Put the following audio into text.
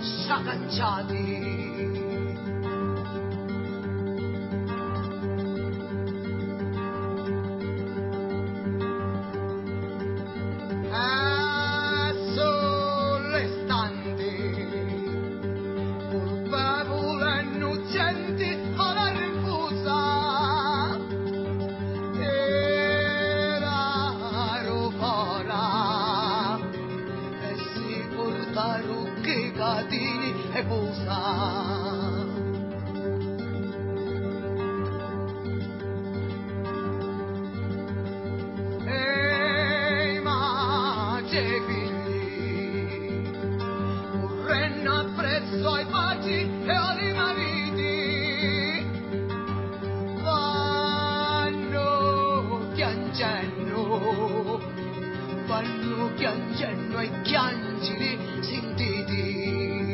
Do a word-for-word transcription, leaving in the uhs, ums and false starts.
sciacanciati. E busa ehi ma c'è figli correndo appresso ai baci e ai mariti vanno piangendo vanno piangendo ai chiangili sentiti.